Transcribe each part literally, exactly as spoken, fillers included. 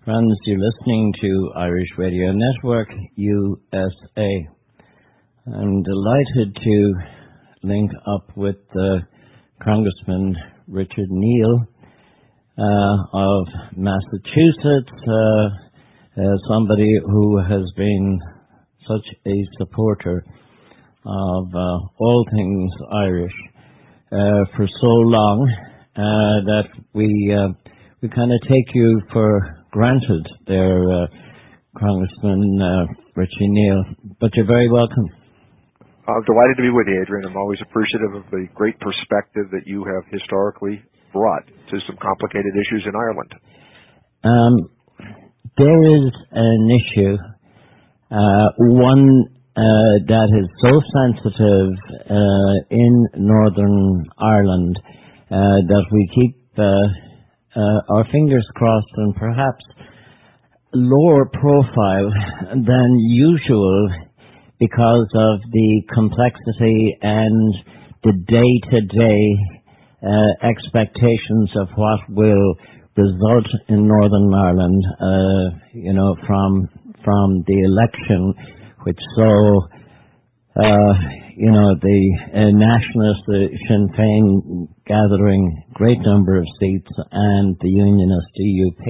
Friends, you're listening to Irish Radio Network, U S A. I'm delighted to link up with uh, Congressman Richard Neal uh, of Massachusetts, uh, uh, somebody who has been such a supporter of uh, all things Irish uh, for so long uh, that we uh, we kind of take you for granted there, uh, Congressman uh, Richie Neal, but you're very welcome. I'm delighted to be with you, Adrian. I'm always appreciative of the great perspective that you have historically brought to some complicated issues in Ireland. Um, there is an issue, uh, one uh, that is so sensitive uh, in Northern Ireland uh, that we keep uh, Uh, our fingers crossed and perhaps lower profile than usual because of the complexity and the day-to-day uh, expectations of what will result in Northern Ireland, uh, you know, from from the election, which saw, uh, you know, the uh, nationalists, the Sinn Féin, gathering great number of seats, and the Unionist D U P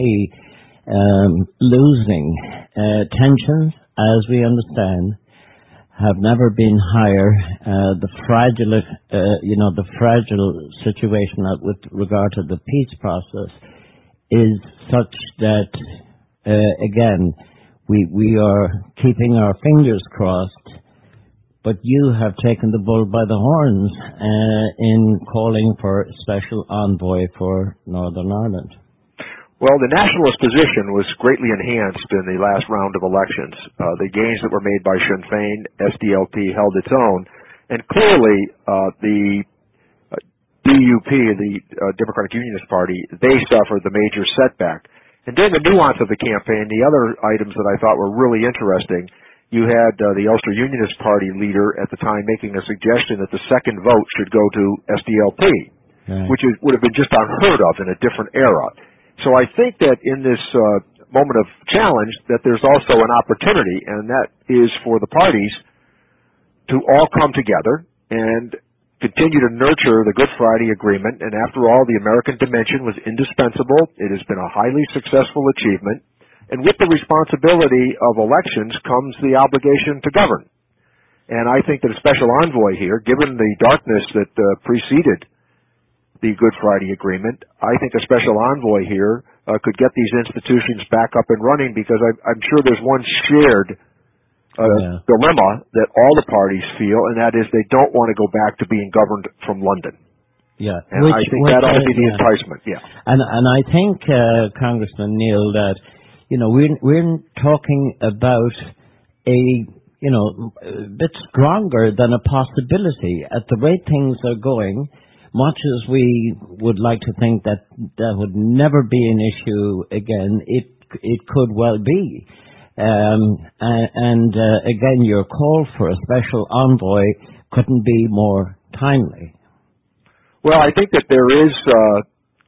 um, losing. Uh, tensions, as we understand, have never been higher. Uh, the fragile, uh, you know, the fragile situation with regard to the peace process is such that, uh, again, we we are keeping our fingers crossed. But you have taken the bull by the horns uh, in calling for a special envoy for Northern Ireland. Well, the nationalist position was greatly enhanced in the last round of elections. Uh, the gains that were made by Sinn Féin, S D L P held its own, and clearly uh, the uh, D U P, the uh, Democratic Unionist Party, they suffered the major setback. And during the nuance of the campaign, the other items that I thought were really interesting, you had uh, the Ulster Unionist Party leader at the time making a suggestion that the second vote should go to S D L P, right, which is, would have been just unheard of in a different era. So I think that in this uh, moment of challenge that there's also an opportunity, and that is for the parties to all come together and continue to nurture the Good Friday Agreement. And after all, the American dimension was indispensable. It has been a highly successful achievement. And with the responsibility of elections comes the obligation to govern. And I think that a special envoy here, given the darkness that uh, preceded the Good Friday Agreement, I think a special envoy here uh, could get these institutions back up and running, because I, I'm sure there's one shared uh, yeah. dilemma that all the parties feel, and that is they don't want to go back to being governed from London. Yeah, and which, I think which, that ought to be uh, the yeah. enticement. Yeah, and and I think uh, Congressman Neal that, you know, we're, we're talking about a, you know, a bit stronger than a possibility. At the rate things are going, much as we would like to think that that would never be an issue again, it it could well be. Um, and and uh, again, your call for a special envoy couldn't be more timely. Well, I think that there is Uh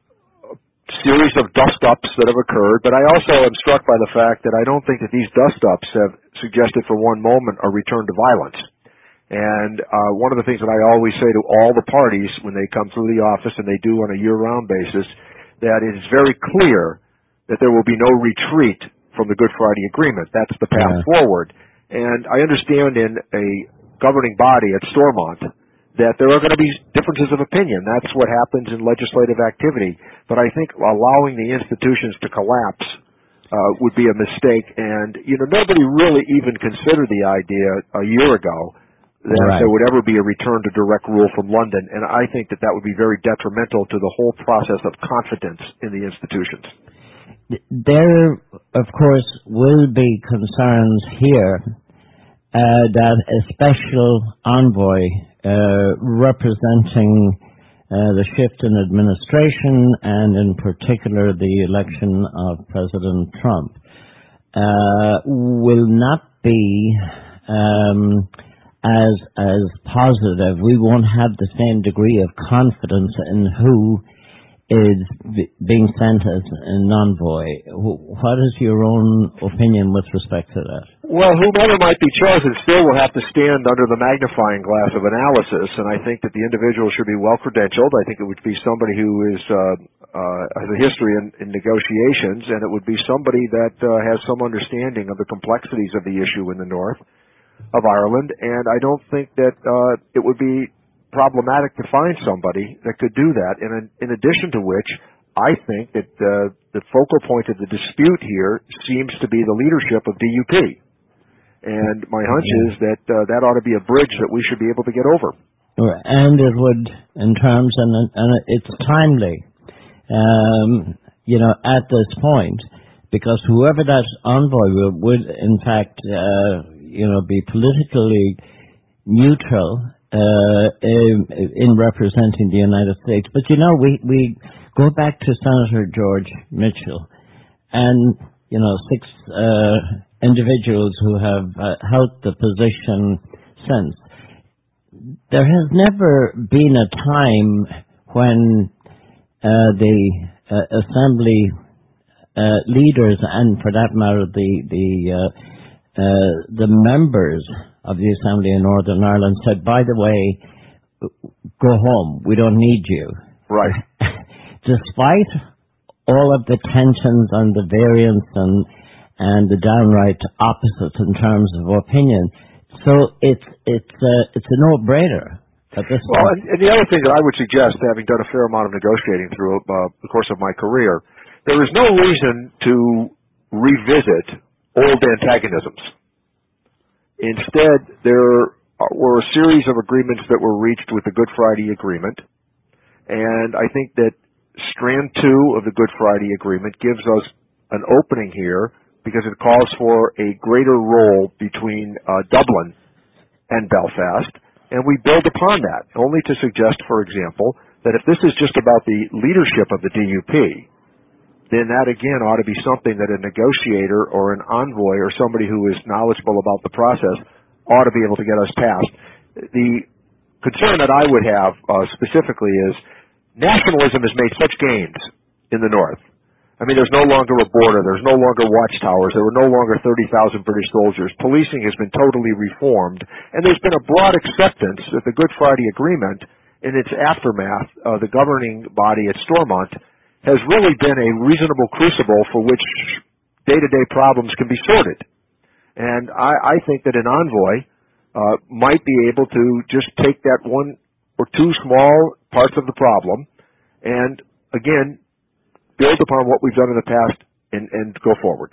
series of dust-ups that have occurred, but I also am struck by the fact that I don't think that these dust-ups have suggested for one moment a return to violence. And uh, one of the things that I always say to all the parties when they come through the office, and they do on a year-round basis, that it is very clear that there will be no retreat from the Good Friday Agreement. That's the path yeah. forward. And I understand in a governing body at Stormont that there are going to be differences of opinion. That's what happens in legislative activity. But I think allowing the institutions to collapse uh, would be a mistake. And, you know, nobody really even considered the idea a year ago that right. there would ever be a return to direct rule from London. And I think that that would be very detrimental to the whole process of confidence in the institutions. There, of course, will be concerns here uh, that a special envoy Uh, representing uh, the shift in administration and in particular the election of President Trump uh, will not be um, as as positive. We won't have the same degree of confidence in who is b- being sent as an envoy. What is your own opinion with respect to that? Well, whomever might be chosen still will have to stand under the magnifying glass of analysis, and I think that the individual should be well-credentialed. I think it would be somebody who is uh, uh, has a history in, in negotiations, and it would be somebody that uh, has some understanding of the complexities of the issue in the north of Ireland, and I don't think that uh, it would be problematic to find somebody that could do that. And in, in addition to which, I think that uh, the focal point of the dispute here seems to be the leadership of D U P. And my hunch is that uh, that ought to be a bridge that we should be able to get over. And it would, in terms, and, and it's timely, um, you know, at this point, because whoever that envoy would, would in fact, uh, you know, be politically neutral Uh, in, in representing the United States. But, you know, we, we go back to Senator George Mitchell and, you know, six uh, individuals who have uh, held the position since. There has never been a time when uh, the uh, Assembly uh, leaders, and for that matter, the, the, uh, uh, the members of the Assembly in Northern Ireland said, by the way, go home, we don't need you. Right. Despite all of the tensions and the variance and, and the downright opposites in terms of opinion. So it's, it's, uh, it's a no-brainer at this well, point. And, and the other thing that I would suggest, having done a fair amount of negotiating through uh, the course of my career, there is no reason to revisit old antagonisms. Instead, there were a series of agreements that were reached with the Good Friday Agreement, and I think that Strand two of the Good Friday Agreement gives us an opening here because it calls for a greater role between uh, Dublin and Belfast, and we build upon that, only to suggest, for example, that if this is just about the leadership of the D U P, then that again ought to be something that a negotiator or an envoy or somebody who is knowledgeable about the process ought to be able to get us past. The concern that I would have uh, specifically is nationalism has made such gains in the North. I mean, there's no longer a border. There's no longer watchtowers. There were no longer thirty thousand British soldiers. Policing has been totally reformed. And there's been a broad acceptance that the Good Friday Agreement, in its aftermath, uh, the governing body at Stormont, has really been a reasonable crucible for which day-to-day problems can be sorted. And I, I think that an envoy uh, might be able to just take that one or two small parts of the problem and, again, build upon what we've done in the past and, and go forward.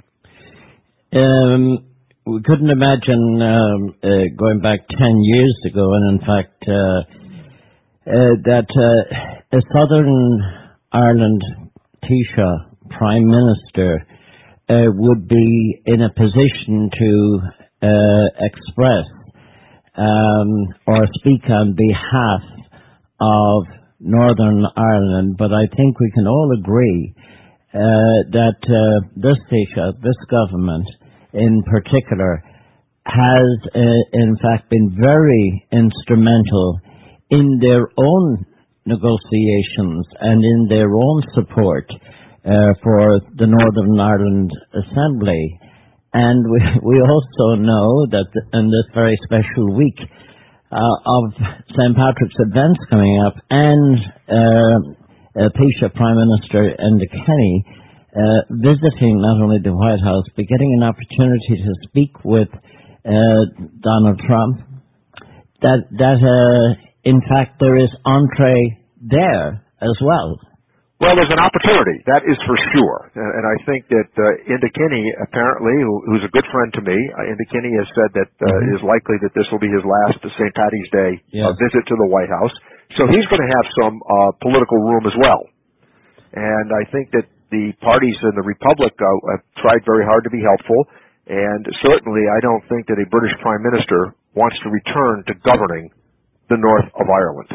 Um, we couldn't imagine um, uh, going back ten years ago, and in fact, uh, uh, that uh, a Southern Ireland Taoiseach Prime Minister uh, would be in a position to uh, express um, or speak on behalf of Northern Ireland, but I think we can all agree uh, that uh, this Taoiseach, this government in particular, has uh, in fact been very instrumental in their own negotiations and in their own support uh, for the Northern Ireland Assembly. And we, we also know that in this very special week uh, of Saint Patrick's events coming up, and uh, uh, Taoiseach Prime Minister Enda Kenny uh, visiting not only the White House, but getting an opportunity to speak with uh, Donald Trump, that, that uh, in fact, there is entree there as well. Well, there's an opportunity, that is for sure. And I think that uh, Enda Kenny, apparently, who, who's a good friend to me, uh, Enda Kenny has said that uh, mm-hmm. it is likely that this will be his last Saint Paddy's Day yes. uh, visit to the White House. So he's going to have some uh, political room as well. And I think that the parties in the Republic uh, have tried very hard to be helpful. And certainly I don't think that a British Prime Minister wants to return to governing the north of Ireland.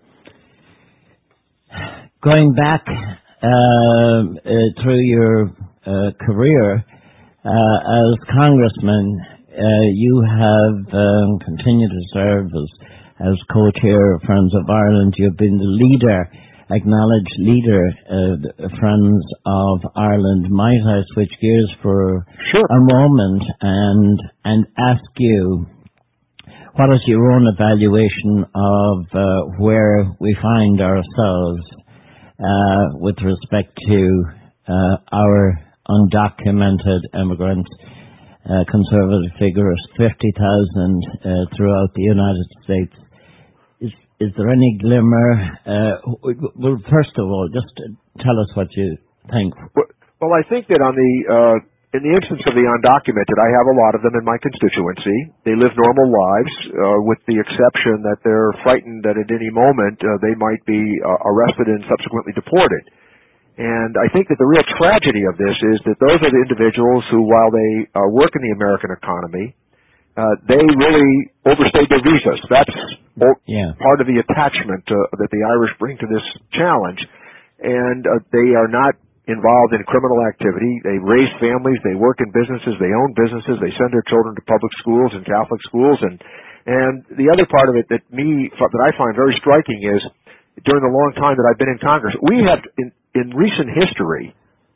Going back uh, uh, through your uh, career uh, as congressman, uh, you have um, continued to serve as, as co-chair of Friends of Ireland. You've been the leader acknowledged leader, uh, Friends of Ireland. Might I switch gears for sure. a moment and and ask you, what is your own evaluation of uh, where we find ourselves uh, with respect to uh, our undocumented immigrants? Uh, conservative figure is fifty thousand uh, throughout the United States. Is is there any glimmer? Uh, well, first of all, just tell us what you think. Well, well I think that on the uh, in the instance of the undocumented, I have a lot of them in my constituency. They live normal lives, uh, with the exception that they're frightened that at any moment uh, they might be uh, arrested and subsequently deported. And I think that the real tragedy of this is that those are the individuals who, while they uh, work in the American economy, uh, they really overstayed their visas. That's yeah. part of the attachment uh, that the Irish bring to this challenge. And uh, they are not involved in criminal activity. They raise families. They work in businesses. They own businesses. They send their children to public schools and Catholic schools. And and the other part of it that me that I find very striking is, during the long time that I've been in Congress, we have in in recent history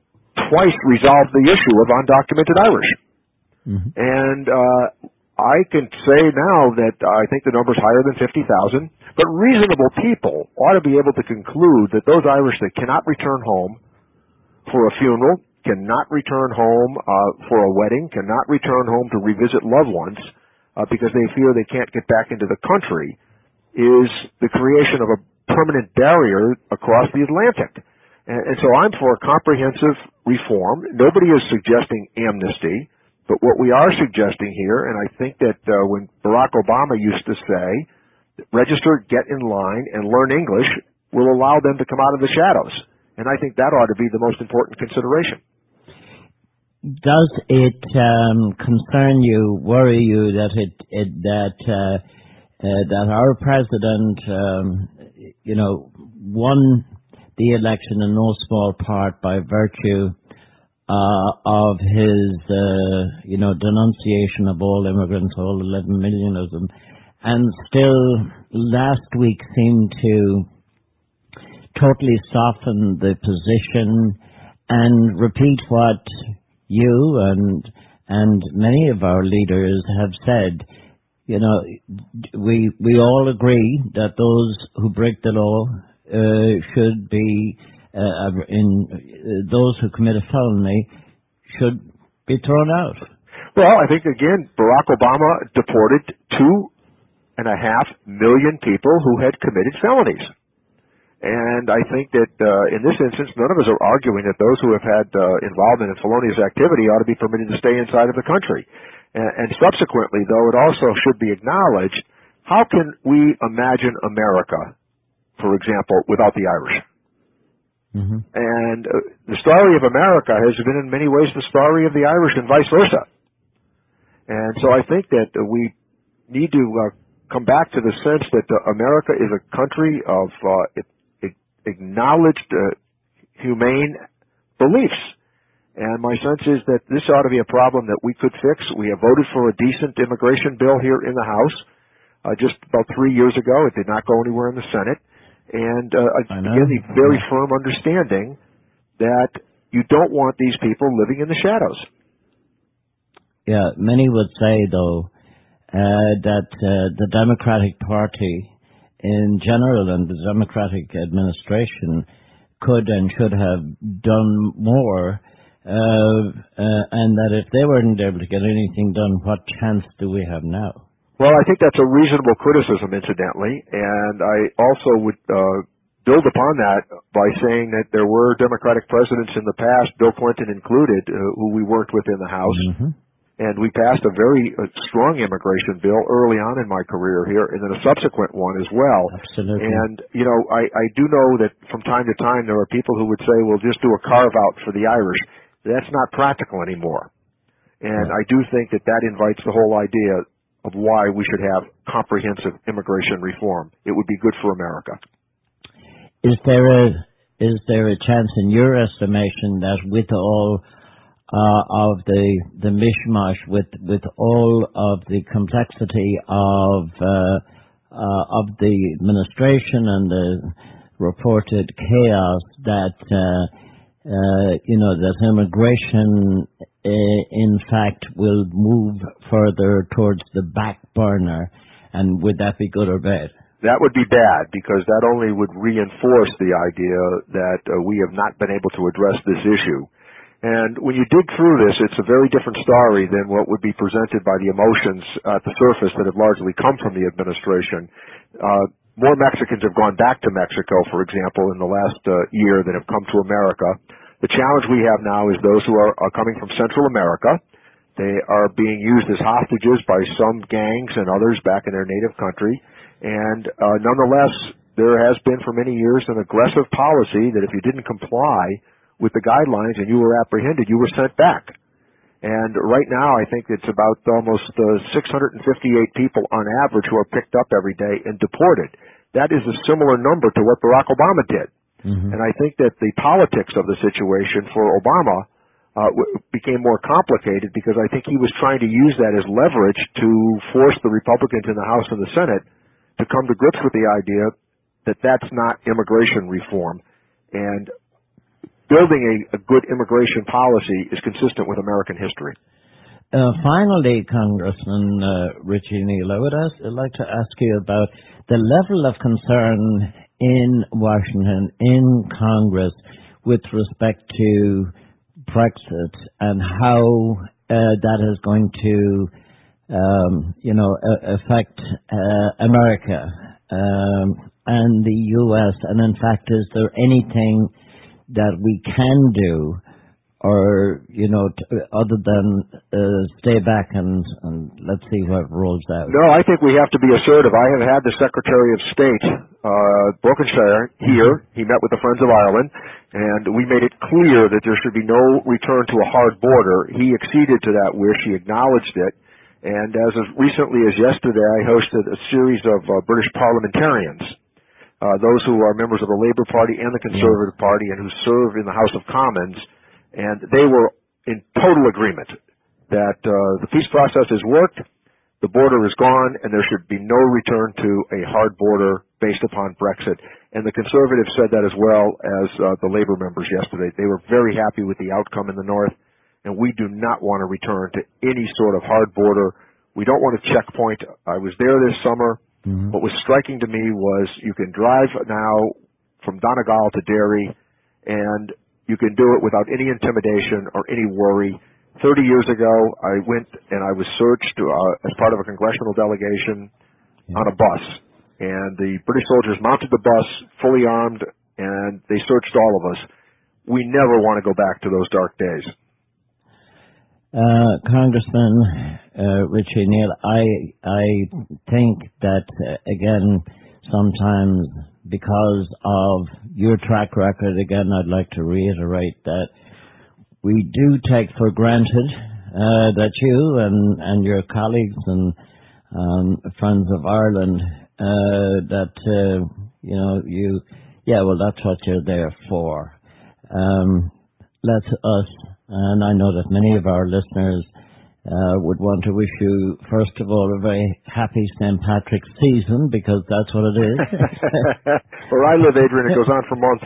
twice resolved the issue of undocumented Irish. Mm-hmm. And uh, I can say now that I think the number's higher than fifty thousand, but reasonable people ought to be able to conclude that those Irish that cannot return home for a funeral, cannot return home uh, for a wedding, cannot return home to revisit loved ones uh, because they fear they can't get back into the country, is the creation of a permanent barrier across the Atlantic. And, and so I'm for comprehensive reform. Nobody is suggesting amnesty, but what we are suggesting here, and I think that uh, when Barack Obama used to say, register, get in line, and learn English, will allow them to come out of the shadows. And I think that ought to be the most important consideration. Does it um, concern you, worry you that it, it that uh, uh, that our president, um, you know, won the election in no small part by virtue uh, of his, uh, you know, denunciation of all immigrants, all eleven million of them, and still last week seemed to totally soften the position and repeat what you and and many of our leaders have said. You know, we we all agree that those who break the law uh, should be uh, in uh, those who commit a felony should be thrown out. Well, I think again, Barack Obama deported two and a half million people who had committed felonies. And I think that uh, in this instance, none of us are arguing that those who have had uh, involvement in felonious activity ought to be permitted to stay inside of the country. And, and subsequently, though, it also should be acknowledged, how can we imagine America, for example, without the Irish? Mm-hmm. And uh, the story of America has been in many ways the story of the Irish and vice versa. And so I think that uh, we need to uh, come back to the sense that uh, America is a country of uh, it, acknowledged uh, humane beliefs. And my sense is that this ought to be a problem that we could fix. We have voted for a decent immigration bill here in the House uh, just about three years ago. It did not go anywhere in the Senate. And uh, again, the very firm understanding that you don't want these people living in the shadows. Yeah, many would say, though, uh, that uh, the Democratic Party in general and the Democratic administration could and should have done more, uh, uh, and that if they weren't able to get anything done, what chance do we have now? Well, I think that's a reasonable criticism, incidentally, and I also would uh, build upon that by saying that there were Democratic presidents in the past, Bill Clinton included, uh, who we worked with in the House. Mm-hmm. And we passed a very uh, strong immigration bill early on in my career here, and then a subsequent one as well. Absolutely. And, you know, I, I do know that from time to time there are people who would say, well, just do a carve-out for the Irish. That's not practical anymore. And right. I do think that that invites the whole idea of why we should have comprehensive immigration reform. It would be good for America. Is there a, is there a chance in your estimation that with all Uh, of the the mishmash, with with all of the complexity of uh, uh, of the administration and the reported chaos that, uh, uh, you know, that immigration, uh, in fact, will move further towards the back burner. And would that be good or bad? That would be bad, because that only would reinforce the idea that uh, we have not been able to address this issue. And when you dig through this, it's a very different story than what would be presented by the emotions at the surface that have largely come from the administration. Uh, more Mexicans have gone back to Mexico, for example, in the last uh, year than have come to America. The challenge we have now is those who are, are coming from Central America. They are being used as hostages by some gangs and others back in their native country. And uh, nonetheless, there has been for many years an aggressive policy that if you didn't comply with the guidelines and you were apprehended, you were sent back. And right now, I think it's about almost uh, six hundred fifty-eight people on average who are picked up every day and deported. That is a similar number to what Barack Obama did. Mm-hmm. And I think that the politics of the situation for Obama uh, w- became more complicated, because I think he was trying to use that as leverage to force the Republicans in the House and the Senate to come to grips with the idea that that's not immigration reform. And building a, a good immigration policy is consistent with American history. Uh, finally, Congressman uh, Richie Neal, I would ask, I'd like to ask you about the level of concern in Washington, in Congress, with respect to Brexit and how uh, that is going to Um, you know, uh, affect uh, America um, and the U S. And in fact, is there anything that we can do, or you know, t- other than uh, stay back and, and let's see what rolls out? No, I think we have to be assertive. I have had the Secretary of State, uh, Brokenshire, here. He met with the Friends of Ireland, and we made it clear that there should be no return to a hard border. He acceded to that wish. He acknowledged it. And as recently as yesterday, I hosted a series of uh, British parliamentarians, uh, those who are members of the Labour Party and the Conservative yeah. Party and who serve in the House of Commons, and they were in total agreement that uh, the peace process has worked, the border is gone, and there should be no return to a hard border based upon Brexit. And the Conservatives said that as well as uh, the Labour members yesterday. They were very happy with the outcome in the North. And we do not want to return to any sort of hard border. We don't want a checkpoint. I was there this summer. Mm-hmm. What was striking to me was you can drive now from Donegal to Derry, and you can do it without any intimidation or any worry. Thirty years ago, I went and I was searched uh, as part of a congressional delegation yeah. on a bus. And the British soldiers mounted the bus, fully armed, and they searched all of us. We never want to go back to those dark days. Uh, Congressman uh, Richie Neal, I I think that uh, again, sometimes because of your track record, again, I'd like to reiterate that we do take for granted uh, that you and, and your colleagues and um, Friends of Ireland, uh, that uh, you know you, yeah, well, that's what you're there for. Um, let us. And I know that many of our listeners uh, would want to wish you, first of all, a very happy Saint Patrick's season, because that's what it is. Where I live, Adrian, it goes on for months.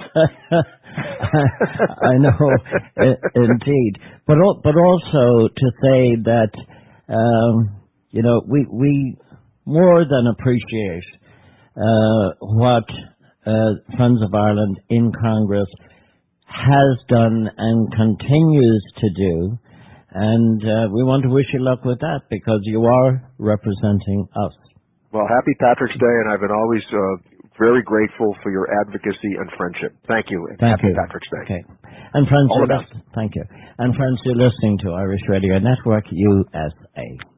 I know, I- indeed. But but also to say that, um, you know, we, we more than appreciate uh, what uh, Friends of Ireland in Congress has done and continues to do, and uh, we want to wish you luck with that, because you are representing us. Well, happy Patrick's Day, and I've been always uh, very grateful for your advocacy and friendship. Thank you, and Thank happy you. Patrick's Day. Okay. And friends, all you're lis- thank you. And friends, you're listening to Irish Radio Network U S A.